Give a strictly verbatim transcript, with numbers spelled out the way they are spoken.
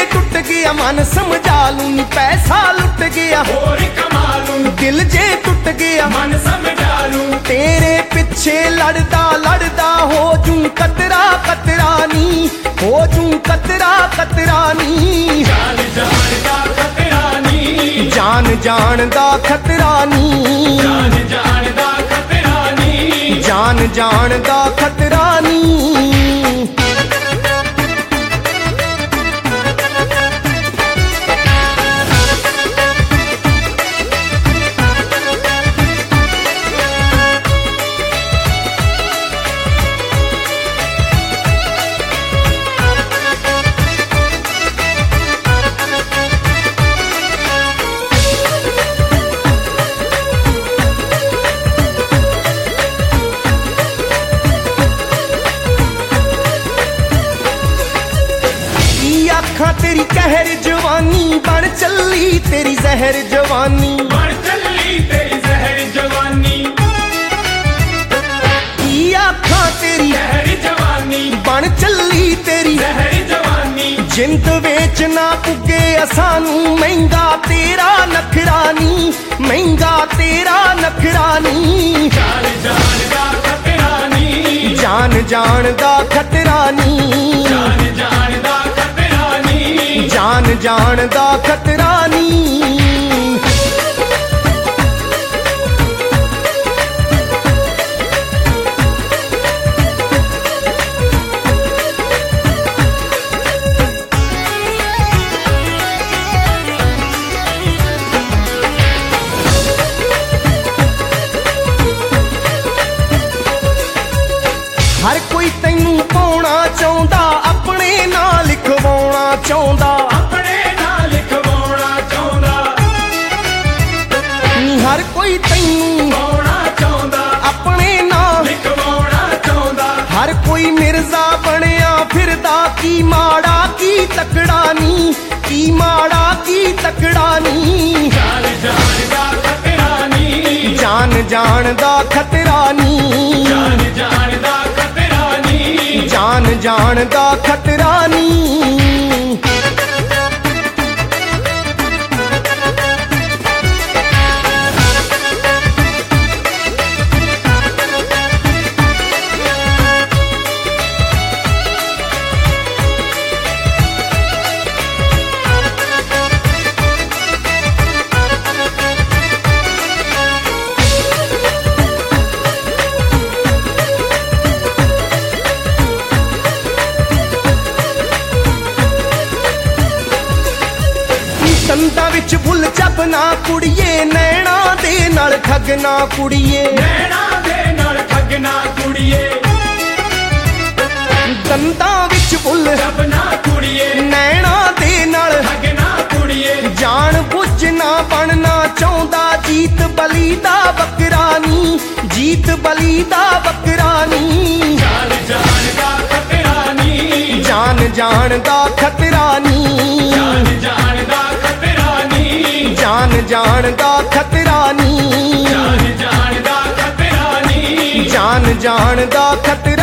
टुट गया मन समझा लूं नी पैसा लुट गया होर कमा लूं दिल जे टुट गया मन समझा लूं तेरे पिछे लड़दा लड़दा हो जूं कतरा कतरा नी हो जूं कतरा कतरा नी जान जान दा खतरा नी जान जान दा खतरा नी जान जान दा खतरा नी जान जान दा खतरा नी आखा तेरी कहर जवानी बन चली तेरी जहर जवानी बन चली तेरी जहर जवानी की आखा तेरी जहर जवानी बन चली तेरी जहर जवानी जिंद वेच ना पुगे असानू महंगा तेरा नखरानी महंगा तेरा नखरानी जान जान दा खतरा नी जान जान दा खतरा नी जान जान दा जान जान दा खतरा नी हर कोई तैनू पाउणा चाहुंदा अपने नाल लिखवाउणा चाहुंदा अपने नाल लिखवाउणा चाहुंदा हर कोई तैनू पाउणा चाहुंदा अपने नाल लिखवाउणा चाहुंदा हर कोई मिर्जा बनया फिरदा की माड़ा की तकड़ा नी की माड़ा की तकड़ा नी जान जान दा खतरा नी जान जान दा खतरा नी जान जान दा खतरा नी जान जान दा खतरा नी दंदा विच भुल जबना कुड़िए नैना दे नाल ठगना कुड़िए नैना दे नाल ठगना कुड़िए दंदा विच भुल जबना कुड़िए नैना दे नाल ठगना कुड़िए जान बुझ ना बनना चाहुंदा जीत बली दा बकरानी जीत बली दा बकरानी जान जान दा खतरा नी जान जान दा खतरा नी जान जान दा खतरा नी जान जान दा खतरा नी जान जान दा खतरा नी जान जान दा खतरा